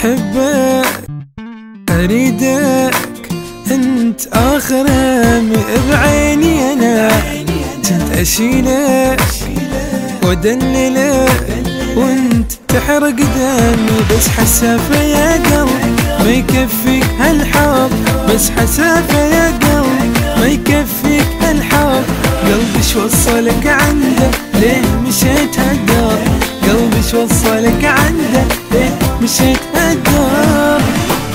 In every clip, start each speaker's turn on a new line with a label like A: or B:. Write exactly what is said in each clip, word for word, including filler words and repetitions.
A: أحبك أريدك أنت آخر همي بعيني، أنا كنت أشيلك وأدللك وأنت تحرق دمي، بس حسافة يا قلب ما يكفيك هالحب، بس حسافة يا قلب ما يكفيك هالحب. قلبي شو وصلك عنده ليه مشيت هالدار، قلبي شو وصلك عنده ليه مشيت هالدار.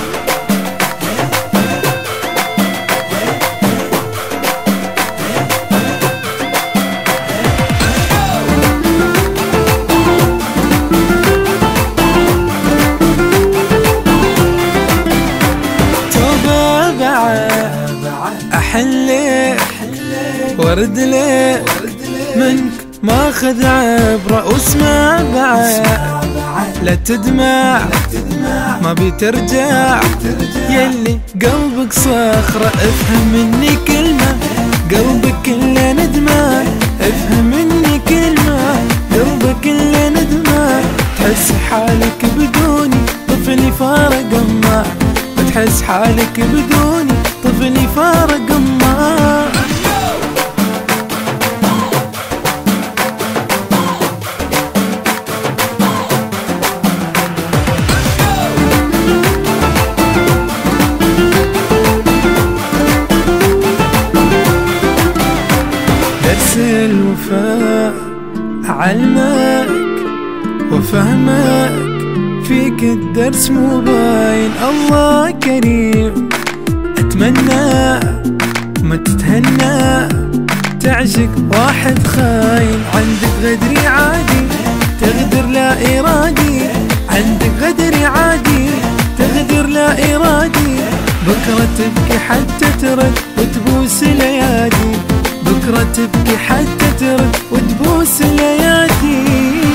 A: أحلك ورد لك منك ما خذ عبرة، واسمع بعد لا تدمع ما بترجع، يلي قلبك صخرة افهم مني كلمة، قلبك كله ندمة افهم مني كلمة، قلبك كله ندمة. تحس حالك بدوني طفلي فارق أمه، بتحس حالك بدوني طفلي فارق أمه. درس الوفاء أعلمك وفهمك، فيك الدرس مو باين. الله كريم أتمنى ما تتهنى تعشق واحد خاين، عندك غدري عادي تغدر لا إرادي، عندك غدري عادي تغدر لا إرادي. بكرة تبكي حتى ترد وتبوس ليادي، بكرة تبكي حتى ترد وتبوس ليادي.